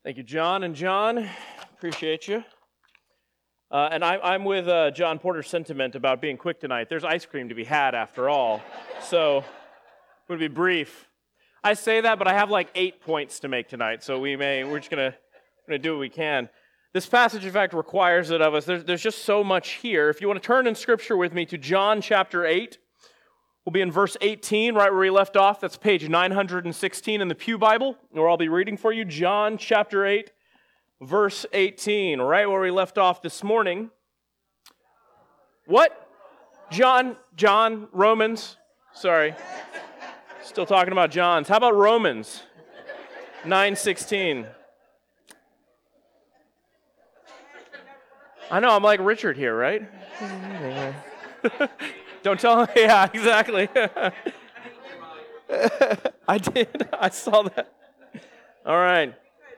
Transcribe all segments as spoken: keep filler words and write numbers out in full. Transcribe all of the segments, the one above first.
Thank you, John and John. Appreciate you. Uh, and I, I'm with uh, John Porter's sentiment about being quick tonight. There's ice cream to be had after all, so I'm going to be brief. I say that, but I have like eight points to make tonight, so we may we're just going to going to do what we can. This passage, in fact, requires it of us. There's, there's just so much here. If you want to turn in Scripture with me to John chapter eight, we'll be in verse eighteen, right where we left off. That's page nine hundred sixteen in the Pew Bible, where I'll be reading for you. John chapter eight, verse eighteen, right where we left off this morning. What? John, John, Romans. Sorry. Still talking about John's. How about Romans nine sixteen? I know, I'm like Richard here, right? Don't tell him. Yeah, exactly. I did. I saw that. All right.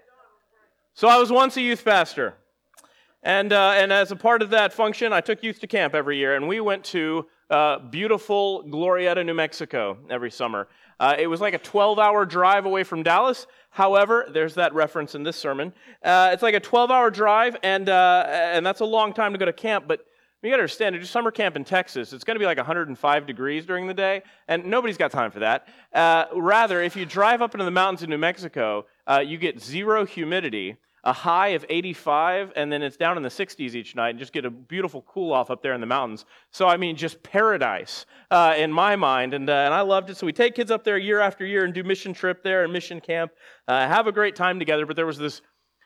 So I was once a youth pastor. And uh, and as a part of that function, I took youth to camp every year. And we went to uh, beautiful Glorieta, New Mexico every summer. Uh, it was like a twelve-hour drive away from Dallas. However, there's that reference in this sermon. Uh, it's like a twelve-hour drive, and uh, and that's a long time to go to camp. But you got to understand, to do summer camp in Texas, it's going to be like one hundred five degrees during the day, and nobody's got time for that. Uh, rather, if you drive up into the mountains in New Mexico, uh, you get zero humidity, a high of eighty-five, and then it's down in the sixties each night, and just get a beautiful cool-off up there in the mountains. So, I mean, just paradise uh, in my mind, and, uh, and I loved it. So we take kids up there year after year and do mission trip there and mission camp, uh, have a great time together, but there was this,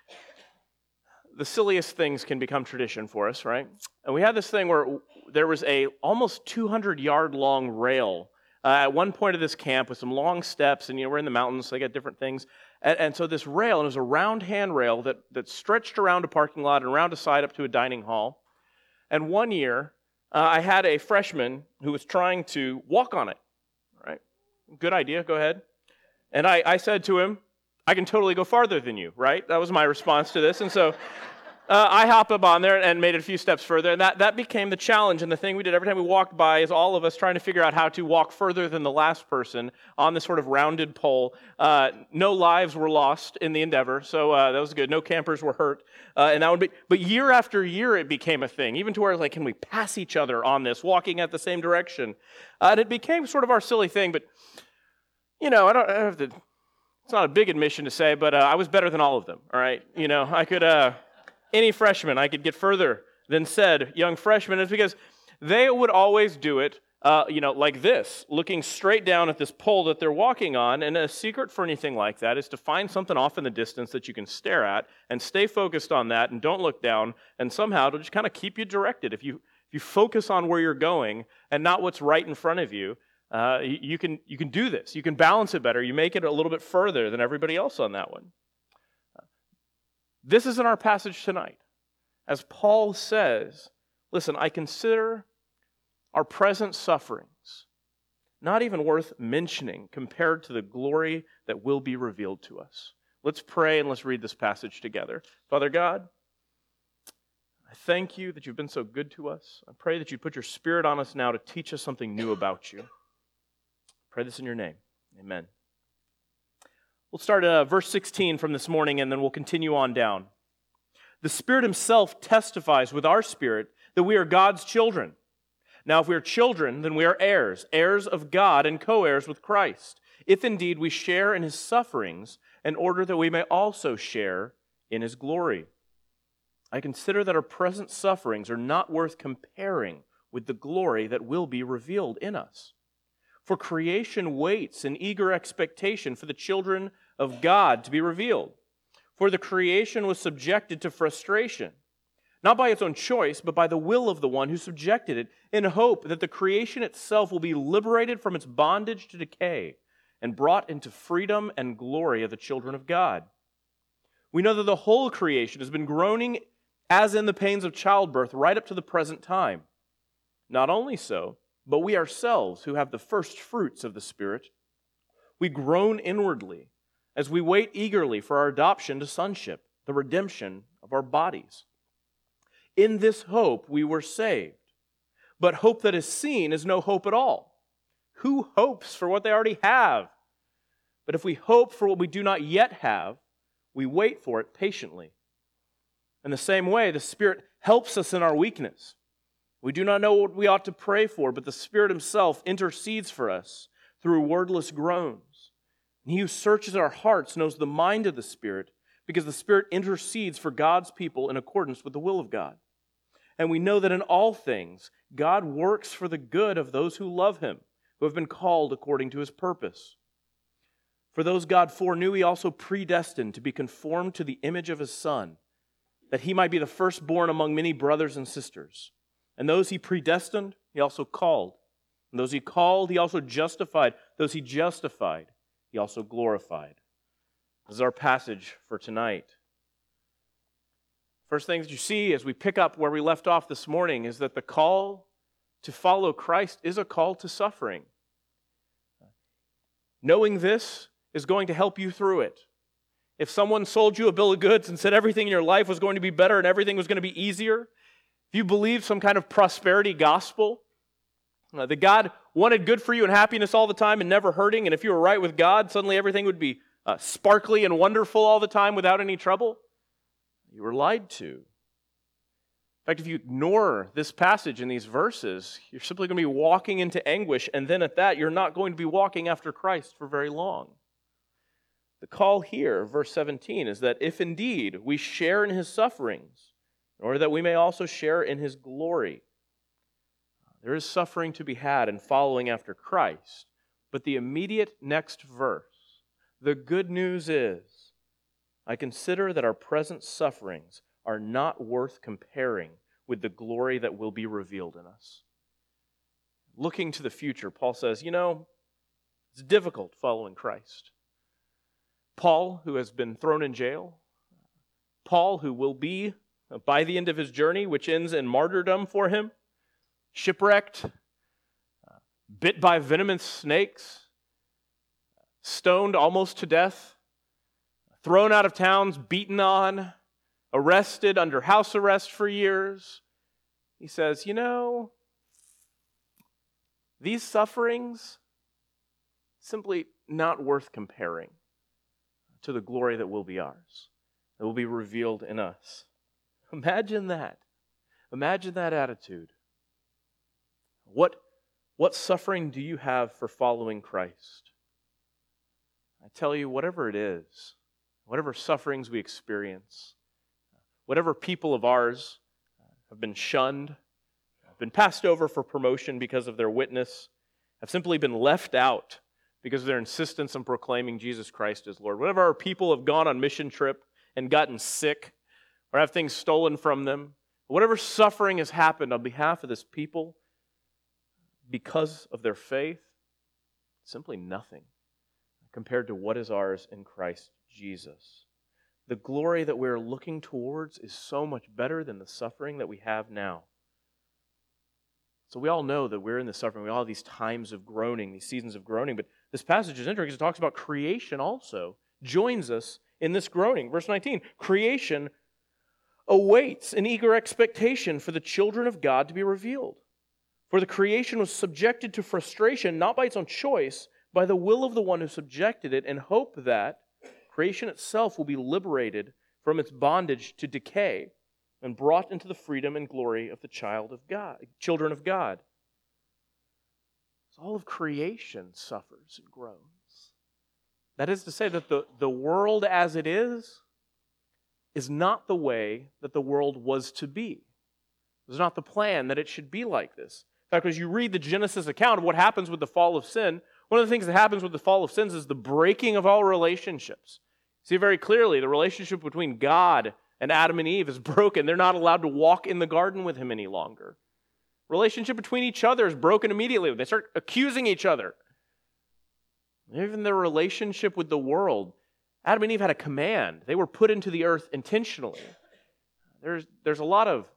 the silliest things can become tradition for us, right? And we had this thing where there was a almost two hundred yard long rail uh, at one point of this camp with some long steps, and you know we're in the mountains, so they got different things. And, and so this rail, and it was a round handrail that, that stretched around a parking lot and around a side up to a dining hall. And one year, uh, I had a freshman who was trying to walk on it. Right? Good idea, go ahead. And I, I said to him, I can totally go farther than you, right? That was my response to this. And so uh, I hopped up on there and made it a few steps further. And that, that became the challenge. And the thing we did every time we walked by is all of us trying to figure out how to walk further than the last person on this sort of rounded pole. Uh, no lives were lost in the endeavor, so uh, that was good. No campers were hurt. Uh, and that would be, but year after year it became a thing, even to where like, can we pass each other on this, walking at the same direction? Uh, and it became sort of our silly thing. But, you know, I don't, I don't have to... It's not a big admission to say, but uh, I was better than all of them, all right? You know, I could, uh, any freshman, I could get further than said young freshman. It's because they would always do it, uh, you know, like this, looking straight down at this pole that they're walking on. And a secret for anything like that is to find something off in the distance that you can stare at and stay focused on that and don't look down. And somehow it'll just kind of keep you directed. If you, if you focus on where you're going and not what's right in front of you, Uh, you can you can do this. You can balance it better. You make it a little bit further than everybody else on that one. This is in our passage tonight. As Paul says, listen, I consider our present sufferings not even worth mentioning compared to the glory that will be revealed to us. Let's pray and let's read this passage together. Father God, I thank you that you've been so good to us. I pray that you put your Spirit on us now to teach us something new about you. Pray this in your name. Amen. We'll start at uh, verse sixteen from this morning, and then we'll continue on down. The Spirit himself testifies with our spirit that we are God's children. Now, if we are children, then we are heirs, heirs of God and co-heirs with Christ, if indeed we share in his sufferings, in order that we may also share in his glory. I consider that our present sufferings are not worth comparing with the glory that will be revealed in us. For creation waits in eager expectation for the children of God to be revealed. For the creation was subjected to frustration, not by its own choice, but by the will of the one who subjected it, in hope that the creation itself will be liberated from its bondage to decay and brought into freedom and glory of the children of God. We know that the whole creation has been groaning as in the pains of childbirth right up to the present time. Not only so, but we ourselves, who have the first fruits of the Spirit, we groan inwardly as we wait eagerly for our adoption to sonship, the redemption of our bodies. In this hope we were saved. But hope that is seen is no hope at all. Who hopes for what they already have? But if we hope for what we do not yet have, we wait for it patiently. In the same way, the Spirit helps us in our weakness. We do not know what we ought to pray for, but the Spirit Himself intercedes for us through wordless groans. And He who searches our hearts knows the mind of the Spirit, because the Spirit intercedes for God's people in accordance with the will of God. And we know that in all things, God works for the good of those who love Him, who have been called according to His purpose. For those God foreknew, He also predestined to be conformed to the image of His Son, that He might be the firstborn among many brothers and sisters. And those He predestined, He also called. And those He called, He also justified. Those He justified, He also glorified. This is our passage for tonight. First thing that you see as we pick up where we left off this morning is that the call to follow Christ is a call to suffering. Knowing this is going to help you through it. If someone sold you a bill of goods and said everything in your life was going to be better and everything was going to be easier, if you believe some kind of prosperity gospel, uh, that God wanted good for you and happiness all the time and never hurting, and if you were right with God, suddenly everything would be uh, sparkly and wonderful all the time without any trouble, you were lied to. In fact, if you ignore this passage and these verses, you're simply going to be walking into anguish, and then at that, you're not going to be walking after Christ for very long. The call here, verse seventeen, is that if indeed we share in His sufferings, in order that we may also share in His glory. There is suffering to be had in following after Christ, but the immediate next verse, the good news is, I consider that our present sufferings are not worth comparing with the glory that will be revealed in us. Looking to the future, Paul says, you know, it's difficult following Christ. Paul, who has been thrown in jail, Paul, who will be, by the end of his journey, which ends in martyrdom for him, shipwrecked, uh, bit by venomous snakes, stoned almost to death, thrown out of towns, beaten on, arrested under house arrest for years. He says, you know, these sufferings, simply not worth comparing to the glory that will be ours, that will be revealed in us. Imagine that. Imagine that attitude. What, what suffering do you have for following Christ? I tell you, whatever it is, whatever sufferings we experience, whatever people of ours have been shunned, have been passed over for promotion because of their witness, have simply been left out because of their insistence on proclaiming Jesus Christ as Lord. Whenever our people have gone on mission trip and gotten sick or have things stolen from them, whatever suffering has happened on behalf of this people because of their faith, simply nothing compared to what is ours in Christ Jesus. The glory that we're looking towards is so much better than the suffering that we have now. So we all know that we're in the suffering. We all have these times of groaning, these seasons of groaning. But this passage is interesting because it talks about creation also. Joins us in this groaning. Verse nineteen, creation awaits in eager expectation for the children of God to be revealed. For the creation was subjected to frustration, not by its own choice, by the will of the one who subjected it, in hope that creation itself will be liberated from its bondage to decay and brought into the freedom and glory of the child of God, children of God. So all of creation suffers and groans. That is to say that the, the world as it is is not the way that the world was to be. It was not the plan that it should be like this. In fact, as you read the Genesis account of what happens with the fall of sin, one of the things that happens with the fall of sins is the breaking of all relationships. See very clearly, the relationship between God and Adam and Eve is broken. They're not allowed to walk in the garden with him any longer. Relationship between each other is broken immediately. They start accusing each other. Even their relationship with the world, Adam and Eve had a command. They were put into the earth intentionally. There's, there's a lot of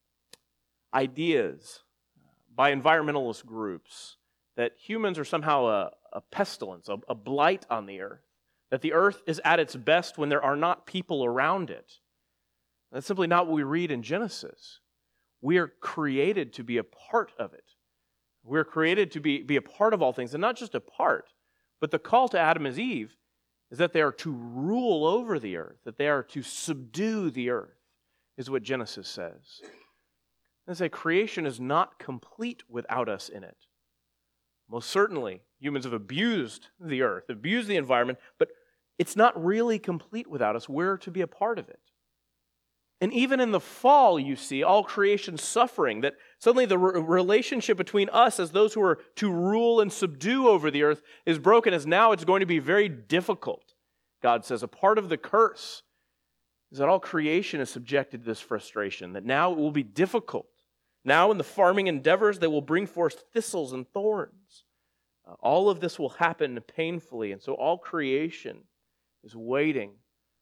ideas by environmentalist groups that humans are somehow a, a pestilence, a, a blight on the earth. That the earth is at its best when there are not people around it. That's simply not what we read in Genesis. We are created to be a part of it. We're created to be, be a part of all things, and not just a part, but the call to Adam and Eve is that they are to rule over the earth, that they are to subdue the earth, is what Genesis says. And say creation is not complete without us in it. Most certainly, humans have abused the earth, abused the environment, but it's not really complete without us. We're to be a part of it. And even in the fall, you see all creation suffering, that suddenly the re- relationship between us as those who are to rule and subdue over the earth is broken, as now it's going to be very difficult. God says a part of the curse is that all creation is subjected to this frustration, that now it will be difficult. Now in the farming endeavors, they will bring forth thistles and thorns. Uh, all of this will happen painfully, and so all creation is waiting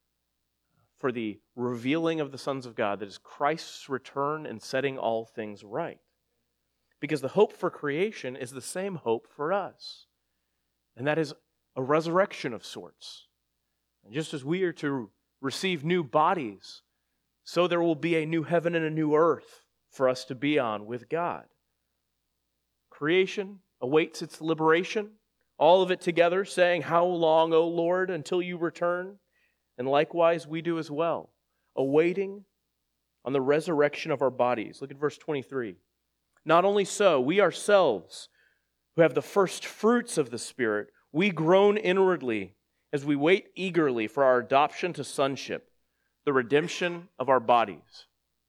for the revealing of the sons of God, that is Christ's return and setting all things right. Because the hope for creation is the same hope for us. And that is a resurrection of sorts. And just as we are to receive new bodies, so there will be a new heaven and a new earth for us to be on with God. Creation awaits its liberation, all of it together, saying, "How long, O Lord, until you return?" And likewise, we do as well, awaiting on the resurrection of our bodies. Look at verse twenty-three. Not only so, we ourselves, who have the first fruits of the Spirit, we groan inwardly as we wait eagerly for our adoption to sonship, the redemption of our bodies.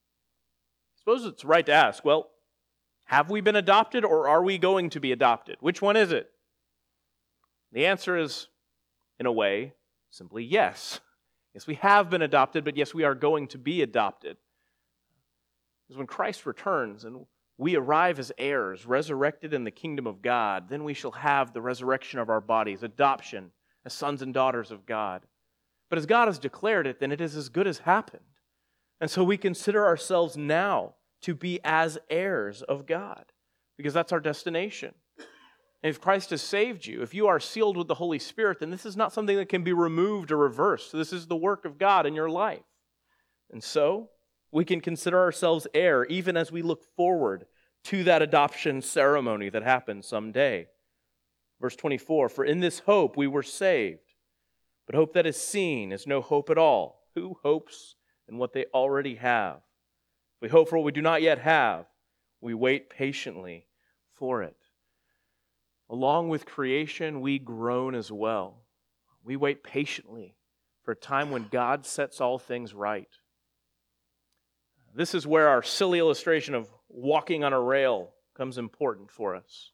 I suppose it's right to ask, well, have we been adopted or are we going to be adopted? Which one is it? The answer is, in a way, simply yes. Yes, we have been adopted, but yes, we are going to be adopted. Because when Christ returns and we arrive as heirs, resurrected in the kingdom of God, then we shall have the resurrection of our bodies, adoption as sons and daughters of God. But as God has declared it, then it is as good as happened. And so we consider ourselves now to be as heirs of God, because that's our destination. And if Christ has saved you, if you are sealed with the Holy Spirit, then this is not something that can be removed or reversed. This is the work of God in your life. And so, we can consider ourselves heir even as we look forward to that adoption ceremony that happens someday. Verse twenty-four, for in this hope we were saved, but hope that is seen is no hope at all. Who hopes in what they already have? We hope for what we do not yet have. We wait patiently for it. Along with creation, we groan as well. We wait patiently for a time when God sets all things right. This is where our silly illustration of walking on a rail comes important for us.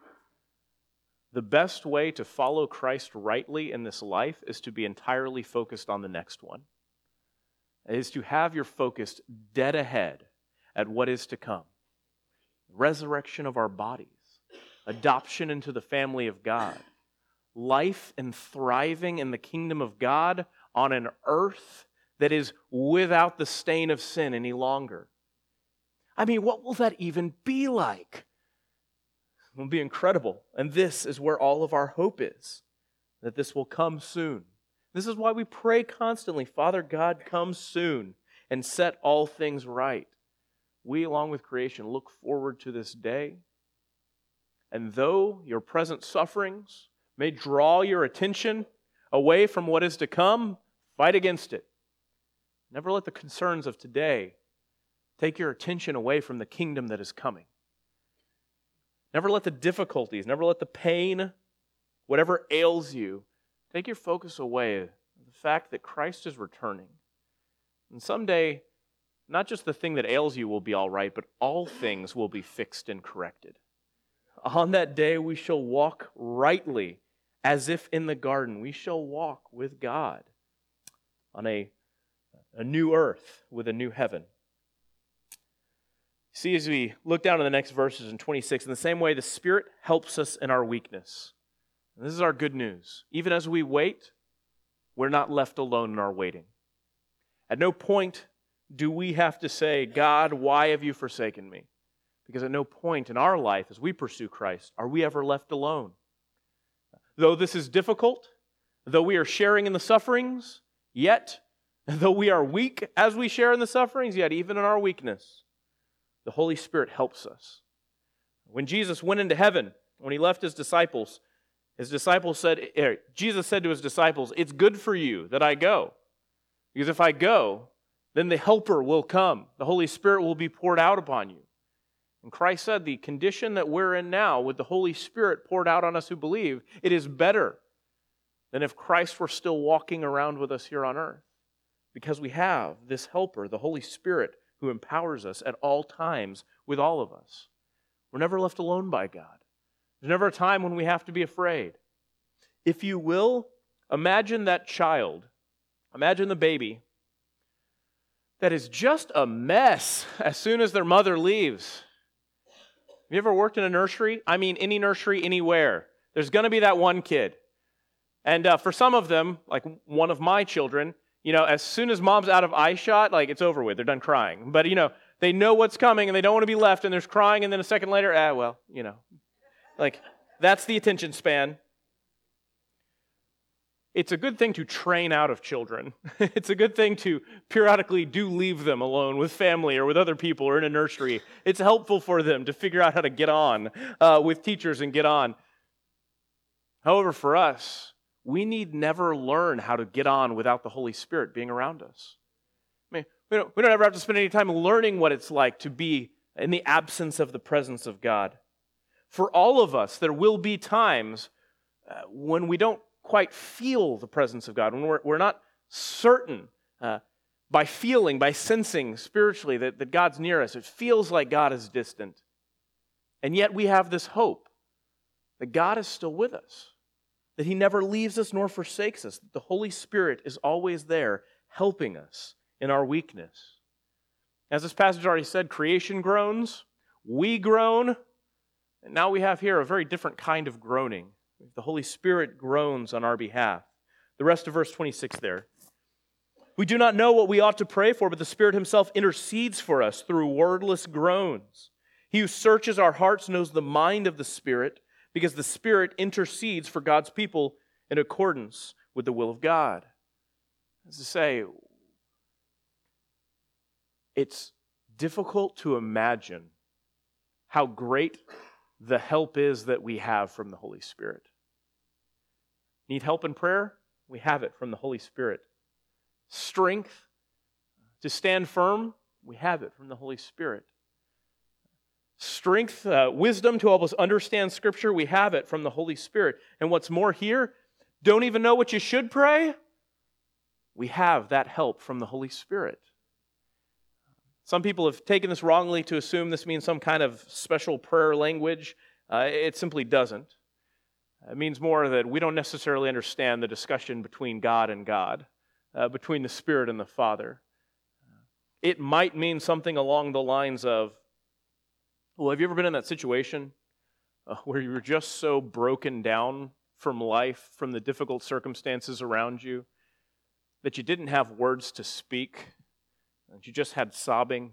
The best way to follow Christ rightly in this life is to be entirely focused on the next one. It is to have your focus dead ahead at what is to come. Resurrection of our bodies. Adoption into the family of God. Life and thriving in the kingdom of God on an earth that is without the stain of sin any longer. I mean, what will that even be like? It will be incredible. And this is where all of our hope is, that this will come soon. This is why we pray constantly, Father God, come soon and set all things right. We, along with creation, look forward to this day. And though your present sufferings may draw your attention away from what is to come, fight against it. Never let the concerns of today take your attention away from the kingdom that is coming. Never let the difficulties, never let the pain, whatever ails you, take your focus away from the fact that Christ is returning. And someday, not just the thing that ails you will be all right, but all things will be fixed and corrected. On that day, we shall walk rightly, as if in the garden. We shall walk with God on a, a new earth with a new heaven. See, as we look down to the next verses in twenty-six, in the same way, the Spirit helps us in our weakness. And this is our good news. Even as we wait, we're not left alone in our waiting. At no point do we have to say, God, why have you forsaken me? Because at no point in our life, as we pursue Christ, are we ever left alone. Though this is difficult, though we are sharing in the sufferings, yet, though we are weak as we share in the sufferings, yet even in our weakness, the Holy Spirit helps us. When Jesus went into heaven, when he left his disciples, His disciples said, er, Jesus said to his disciples, it's good for you that I go. Because if I go, then the Helper will come. The Holy Spirit will be poured out upon you. And Christ said the condition that we're in now with the Holy Spirit poured out on us who believe, it is better than if Christ were still walking around with us here on earth. Because we have this Helper, the Holy Spirit, who empowers us at all times with all of us. We're never left alone by God. There's never a time when we have to be afraid. If you will, imagine that child, imagine the baby that is just a mess as soon as their mother leaves. Have you ever worked in a nursery? I mean, any nursery, anywhere. There's going to be that one kid. And uh, for some of them, like one of my children, you know, as soon as mom's out of eye shot, like it's over with. They're done crying. But, you know, they know what's coming and they don't want to be left and there's crying and then a second later, ah, well, you know. Like, that's the attention span. It's a good thing to train out of children. It's a good thing to periodically do leave them alone with family or with other people or in a nursery. It's helpful for them to figure out how to get on uh, with teachers and get on. However, for us, we need never learn how to get on without the Holy Spirit being around us. I mean, we don't, we don't ever have to spend any time learning what it's like to be in the absence of the presence of God. For all of us, there will be times uh, when we don't quite feel the presence of God, when we're, we're not certain uh, by feeling, by sensing spiritually that, that God's near us. It feels like God is distant. And yet we have this hope that God is still with us, that He never leaves us nor forsakes us, that the Holy Spirit is always there helping us in our weakness. As this passage already said, creation groans, we groan, and now we have here a very different kind of groaning. The Holy Spirit groans on our behalf. The rest of verse twenty-six there. We do not know what we ought to pray for, but the Spirit Himself intercedes for us through wordless groans. He who searches our hearts knows the mind of the Spirit, because the Spirit intercedes for God's people in accordance with the will of God. As to say, it's difficult to imagine how great the help is that we have from the Holy Spirit. Need help in prayer? We have it from the Holy Spirit. Strength to stand firm? We have it from the Holy Spirit. Strength, uh, wisdom to help us understand Scripture? We have it from the Holy Spirit. And what's more here, don't even know what you should pray? We have that help from the Holy Spirit. Some people have taken this wrongly to assume this means some kind of special prayer language. Uh, it simply doesn't. It means more that we don't necessarily understand the discussion between God and God, uh, between the Spirit and the Father. It might mean something along the lines of, well, have you ever been in that situation uh, where you were just so broken down from life, from the difficult circumstances around you, that you didn't have words to speak, and you just had sobbing?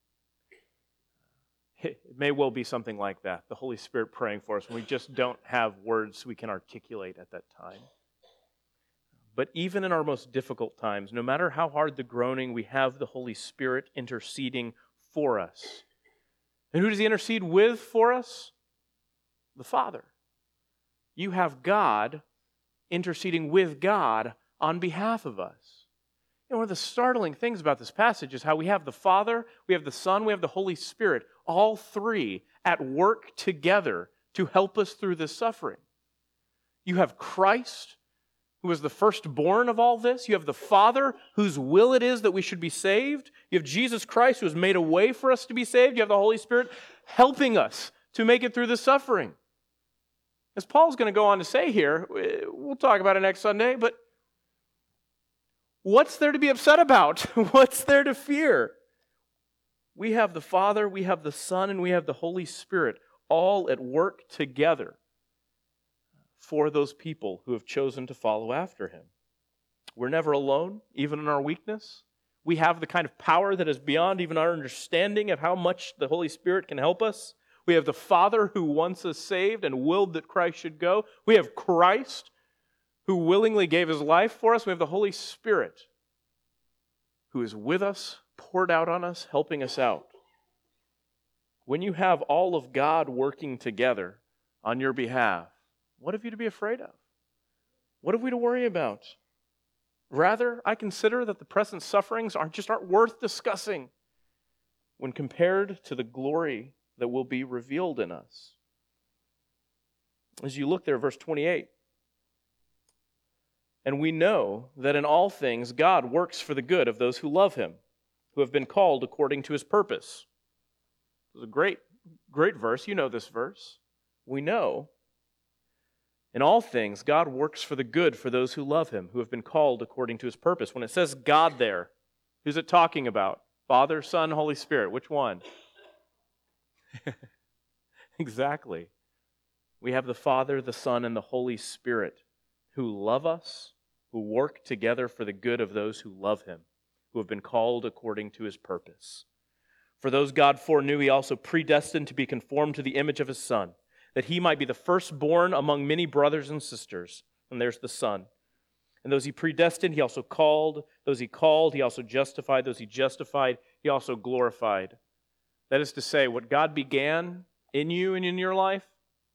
It may well be something like that, the Holy Spirit praying for us when we just don't have words we can articulate at that time. But even in our most difficult times, no matter how hard the groaning, we have the Holy Spirit interceding for us. And who does He intercede with for us? The Father. You have God interceding with God on behalf of us. You know, one of the startling things about this passage is how we have the Father, we have the Son, we have the Holy Spirit, all three at work together to help us through this suffering. You have Christ, who was the firstborn of all this. You have the Father, whose will it is that we should be saved. You have Jesus Christ, who has made a way for us to be saved. You have the Holy Spirit helping us to make it through the suffering. As Paul's going to go on to say here, we'll talk about it next Sunday, but what's there to be upset about? What's there to fear? We have the Father, we have the Son, and we have the Holy Spirit all at work together for those people who have chosen to follow after Him. We're never alone, even in our weakness. We have the kind of power that is beyond even our understanding of how much the Holy Spirit can help us. We have the Father who wants us saved and willed that Christ should go. We have Christ, who willingly gave His life for us. We have the Holy Spirit, who is with us, poured out on us, helping us out. When you have all of God working together on your behalf, What have you to be afraid of? What have we to worry about? Rather, I consider that the present sufferings aren't just aren't worth discussing when compared to the glory that will be revealed in us. As you look there, verse twenty-eight, and we know that in all things God works for the good of those who love him, who have been called according to his purpose. This is a great, great verse. You know this verse. We know in all things God works for the good for those who love him, who have been called according to his purpose. When it says God there, who's it talking about? Father, Son, Holy Spirit. Which one? Exactly. We have the Father, the Son, and the Holy Spirit who love us, who work together for the good of those who love him, who have been called according to his purpose. For those God foreknew, he also predestined to be conformed to the image of his Son, that he might be the firstborn among many brothers and sisters. And there's the Son. And those he predestined, he also called. Those he called, he also justified. Those he justified, he also glorified. That is to say, what God began in you and in your life,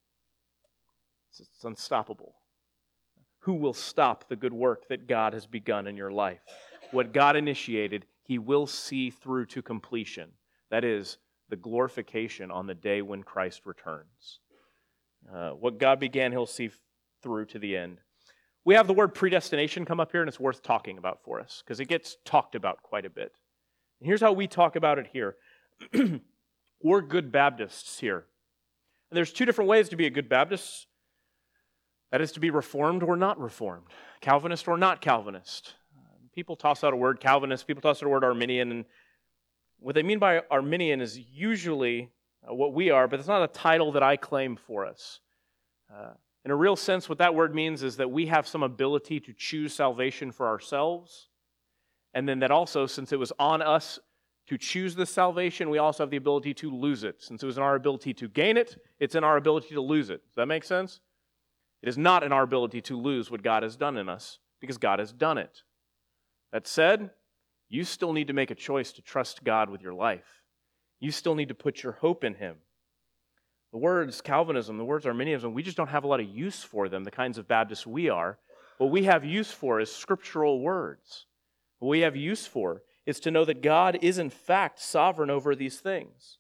it's unstoppable. Who will stop the good work that God has begun in your life? What God initiated, he will see through to completion. That is, the glorification on the day when Christ returns. Uh, what God began, he'll see through to the end. We have the word predestination come up here, and it's worth talking about for us, because it gets talked about quite a bit. And here's how we talk about it here. We're good Baptists here. And there's two different ways to be a good Baptist. That is to be Reformed or not Reformed, Calvinist or not Calvinist. People toss out a word Calvinist, people toss out a word Arminian, and what they mean by Arminian is usually what we are, but it's not a title that I claim for us. Uh, in a real sense, what that word means is that we have some ability to choose salvation for ourselves, and then that also, since it was on us to choose this salvation, we also have the ability to lose it. Since it was in our ability to gain it, it's in our ability to lose it. Does that make sense? It is not in our ability to lose what God has done in us, because God has done it. That said, you still need to make a choice to trust God with your life. You still need to put your hope in him. The words Calvinism, the words Arminianism, we just don't have a lot of use for them, the kinds of Baptists we are. What we have use for is scriptural words. What we have use for is to know that God is in fact sovereign over these things.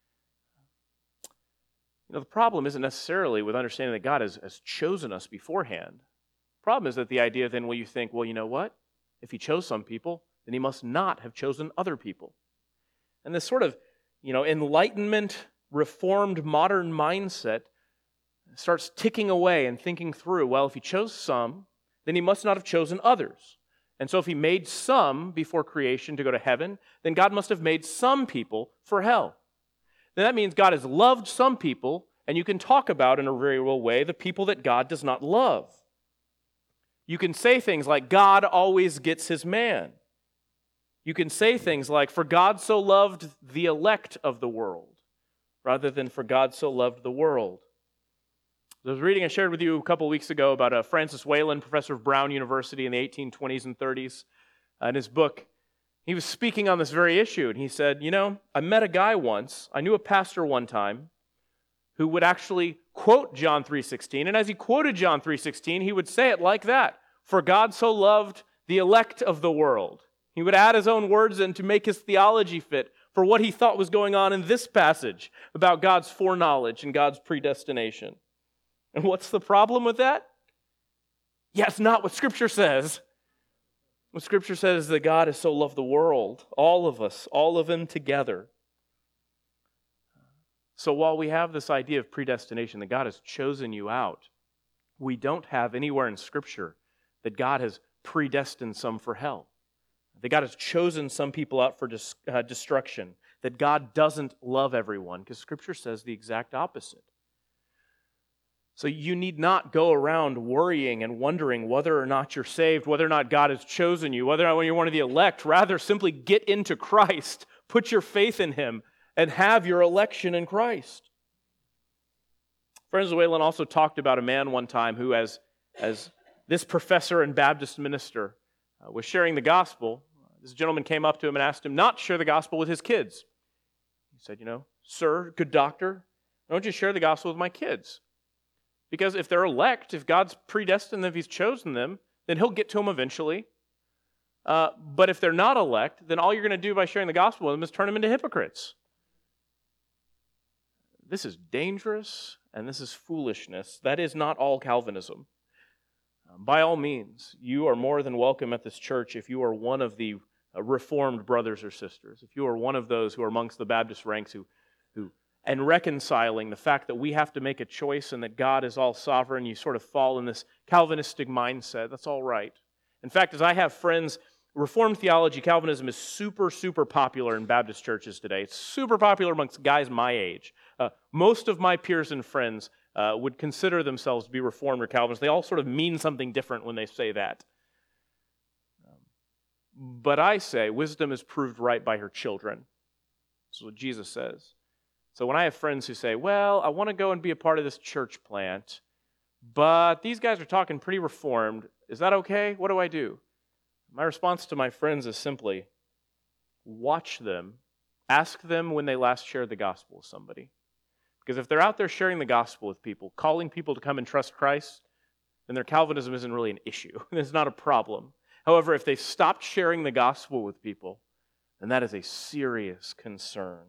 You know, the problem isn't necessarily with understanding that God has, has chosen us beforehand. The problem is that the idea then, well, you think, well, you know what? If he chose some people, then he must not have chosen other people. And this sort of, you know, Enlightenment, reformed, modern mindset starts ticking away and thinking through, well, if he chose some, then he must not have chosen others. And so if he made some before creation to go to heaven, then God must have made some people for hell. Then that means God has loved some people, and you can talk about in a very real way the people that God does not love. You can say things like, God always gets his man. You can say things like, for God so loved the elect of the world, rather than for God so loved the world. I was reading, I shared with you a couple weeks ago about uh, Francis Whalen, professor of Brown University in the eighteen twenties and thirties. Uh, in his book, he was speaking on this very issue, and he said, you know, I met a guy once, I knew a pastor one time, who would actually quote John three sixteen, and as he quoted John three sixteen, he would say it like that, for God so loved the elect of the world. He would add his own words in to make his theology fit for what he thought was going on in this passage about God's foreknowledge and God's predestination. And what's the problem with that? Yeah, it's not what Scripture says. What Scripture says is that God has so loved the world, all of us, all of them together. So while we have this idea of predestination, that God has chosen you out, we don't have anywhere in Scripture that God has predestined some for hell. That God has chosen some people out for dis- uh, destruction. That God doesn't love everyone, because Scripture says the exact opposite. So you need not go around worrying and wondering whether or not you're saved, whether or not God has chosen you, whether or not you're one of the elect. Rather, simply get into Christ, put your faith in him, and have your election in Christ. Francis Whalen also talked about a man one time who, as, as this professor and Baptist minister uh, was sharing the gospel, this gentleman came up to him and asked him not to share the gospel with his kids. He said, you know, sir, good doctor, why don't you share the gospel with my kids? Because if they're elect, if God's predestined them, if he's chosen them, then he'll get to them eventually. Uh, but if they're not elect, then all you're going to do by sharing the gospel with them is turn them into hypocrites. This is dangerous, and this is foolishness. That is not all Calvinism. Um, by all means, you are more than welcome at this church if you are one of the uh, Reformed brothers or sisters, if you are one of those who are amongst the Baptist ranks who, who, and reconciling the fact that we have to make a choice and that God is all sovereign, you sort of fall in this Calvinistic mindset. That's all right. In fact, as I have friends, Reformed theology, Calvinism is super, super popular in Baptist churches today. It's super popular amongst guys my age. Uh, most of my peers and friends uh, would consider themselves to be Reformed or Calvinists. They all sort of mean something different when they say that. Um, but I say, wisdom is proved right by her children. That's what Jesus says. So when I have friends who say, well, I want to go and be a part of this church plant, but these guys are talking pretty Reformed, is that okay? What do I do? My response to my friends is simply, watch them. Ask them when they last shared the gospel with somebody. Because if they're out there sharing the gospel with people, calling people to come and trust Christ, then their Calvinism isn't really an issue. It's not a problem. However, if they've stopped sharing the gospel with people, then that is a serious concern.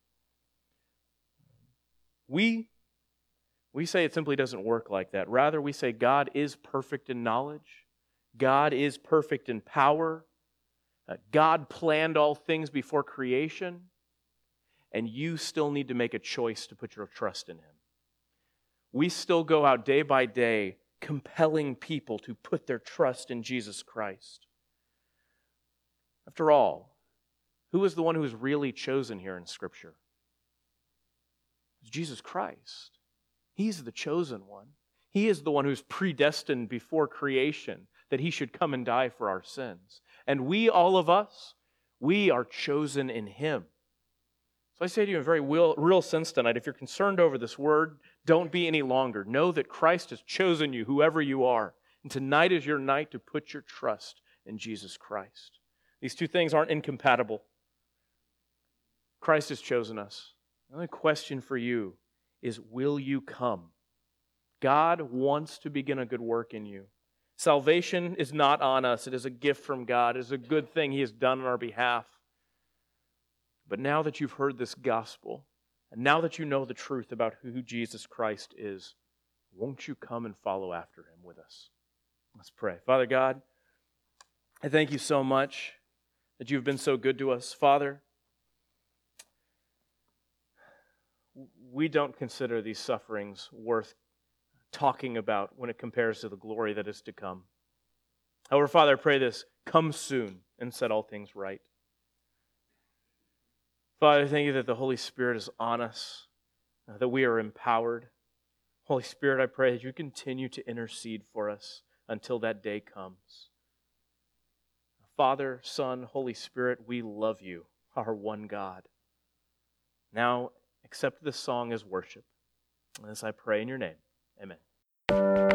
We, we say it simply doesn't work like that. Rather, we say God is perfect in knowledge. God is perfect in power. Uh, God planned all things before creation. And you still need to make a choice to put your trust in Him. We still go out day by day compelling people to put their trust in Jesus Christ. After all, who is the one who is really chosen here in Scripture? It's Jesus Christ. He's the chosen one. He is the one who's predestined before creation that He should come and die for our sins. And we, all of us, we are chosen in Him. So I say to you in a very real, real sense tonight, if you're concerned over this word, don't be any longer. Know that Christ has chosen you, whoever you are. And tonight is your night to put your trust in Jesus Christ. These two things aren't incompatible. Christ has chosen us. The only question for you is, will you come? God wants to begin a good work in you. Salvation is not on us. It is a gift from God. It is a good thing He has done on our behalf. But now that you've heard this gospel, and now that you know the truth about who Jesus Christ is, won't you come and follow after Him with us? Let's pray. Father God, I thank You so much that You've been so good to us. Father, we don't consider these sufferings worth talking about when it compares to the glory that is to come. However, Father, I pray this, come soon and set all things right. Father, I thank You that the Holy Spirit is on us, uh, that we are empowered. Holy Spirit, I pray that You continue to intercede for us until that day comes. Father, Son, Holy Spirit, we love You, our one God. Now, accept this song as worship. And this I pray in Your name. Amen.